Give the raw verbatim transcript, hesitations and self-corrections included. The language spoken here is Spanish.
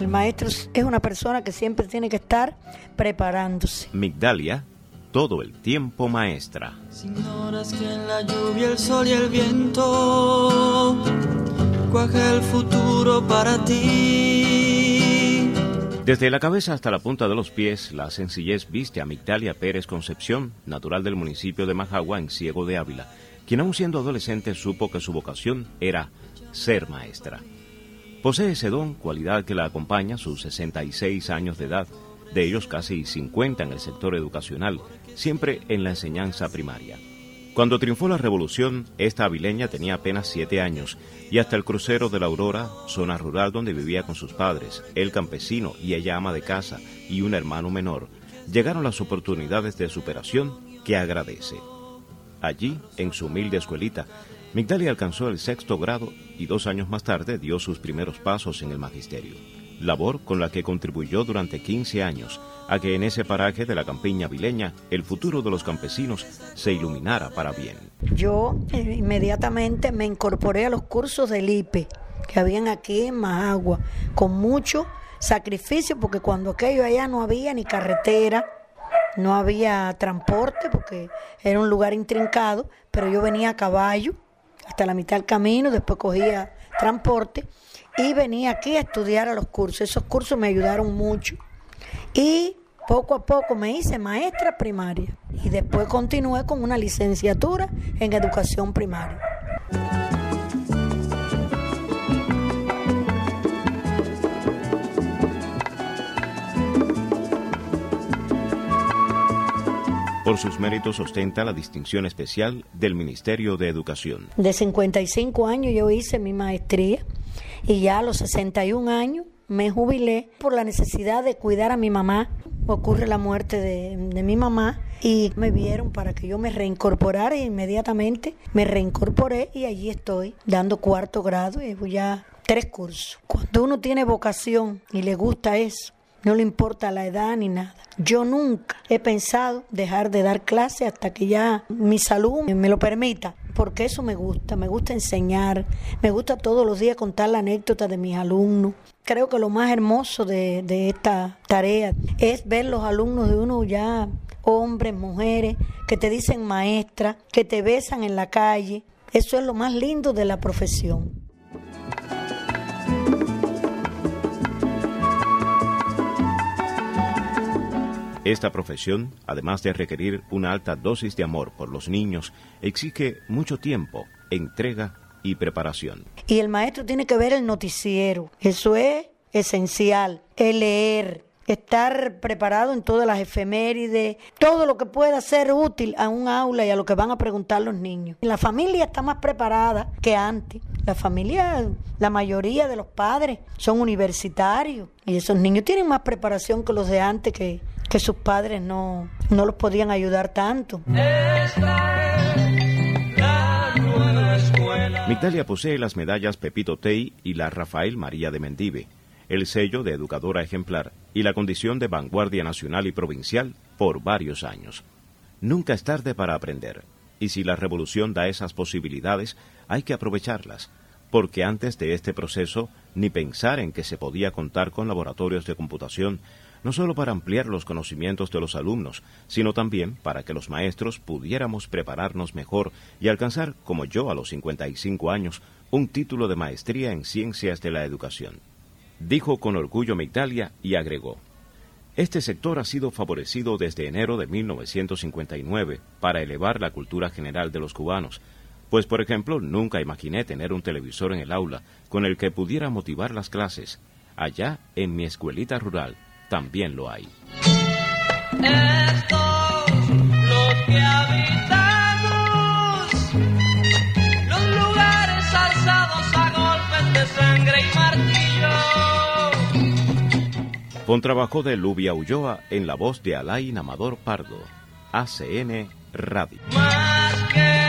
El maestro es una persona que siempre tiene que estar preparándose. Migdalia, todo el tiempo maestra. Si ignoras que en la lluvia, el sol y el viento cuaja el futuro para ti. Desde la cabeza hasta la punta de los pies, la sencillez viste a Migdalia Pérez Concepción, natural del municipio de Majagua, en Ciego de Ávila, quien aún siendo adolescente supo que su vocación era ser maestra. Posee ese don, cualidad que la acompaña a sus sesenta y seis años de edad, de ellos casi cincuenta en el sector educacional, siempre en la enseñanza primaria. Cuando triunfó la revolución, esta avileña tenía apenas siete años y hasta el crucero de la Aurora, zona rural donde vivía con sus padres, él campesino y ella ama de casa y un hermano menor, llegaron las oportunidades de superación que agradece. Allí, en su humilde escuelita, Migdalia alcanzó el sexto grado y dos años más tarde dio sus primeros pasos en el magisterio, labor con la que contribuyó durante quince años a que en ese paraje de la campiña avileña el futuro de los campesinos se iluminara para bien. Yo eh, inmediatamente me incorporé a los cursos del I P E que habían aquí en Majagua, con mucho sacrificio, porque cuando aquello allá no había ni carretera, no había transporte, porque era un lugar intrincado, pero yo venía a caballo hasta la mitad del camino, después cogía transporte y venía aquí a estudiar a los cursos. Esos cursos me ayudaron mucho y poco a poco me hice maestra primaria y después continué con una licenciatura en educación primaria. Por sus méritos ostenta la distinción especial del Ministerio de Educación. De cincuenta y cinco años yo hice mi maestría y ya a los sesenta y un años me jubilé por la necesidad de cuidar a mi mamá. Ocurre la muerte de, de mi mamá y me vieron para que yo me reincorporara, e inmediatamente me reincorporé y allí estoy dando cuarto grado y llevo ya tres cursos. Cuando uno tiene vocación y le gusta eso, no le importa la edad ni nada. Yo nunca he pensado dejar de dar clases hasta que ya mi salud me lo permita, porque eso me gusta, me gusta enseñar, me gusta todos los días contar la anécdota de mis alumnos. Creo que lo más hermoso de, de esta tarea es ver los alumnos de uno ya, hombres, mujeres, que te dicen maestra, que te besan en la calle. Eso es lo más lindo de la profesión. Esta profesión, además de requerir una alta dosis de amor por los niños, exige mucho tiempo, entrega y preparación. Y el maestro tiene que ver el noticiero. Eso es esencial. El leer, estar preparado en todas las efemérides, todo lo que pueda ser útil a un aula y a lo que van a preguntar los niños. La familia está más preparada que antes. La familia, la mayoría de los padres son universitarios y esos niños tienen más preparación que los de antes, que, que sus padres no, no los podían ayudar tanto. Migdalia posee las medallas Pepito Tey y la Rafael María de Mendive, el sello de educadora ejemplar y la condición de vanguardia nacional y provincial por varios años. Nunca es tarde para aprender, y si la revolución da esas posibilidades, hay que aprovecharlas, porque antes de este proceso, ni pensar en que se podía contar con laboratorios de computación, no solo para ampliar los conocimientos de los alumnos, sino también para que los maestros pudiéramos prepararnos mejor y alcanzar, como yo a los cincuenta y cinco años, un título de maestría en Ciencias de la Educación. Dijo con orgullo Migdalia y agregó: este sector ha sido favorecido desde enero de mil novecientos cincuenta y nueve para elevar la cultura general de los cubanos, pues por ejemplo nunca imaginé tener un televisor en el aula con el que pudiera motivar las clases. Allá en mi escuelita rural también lo hay. Estos, los que habitamos los lugares alzados a golpes de sangre y martillo. Con trabajo de Lubia Ulloa en la voz de Alain Amador Pardo. A C N Radio. Más que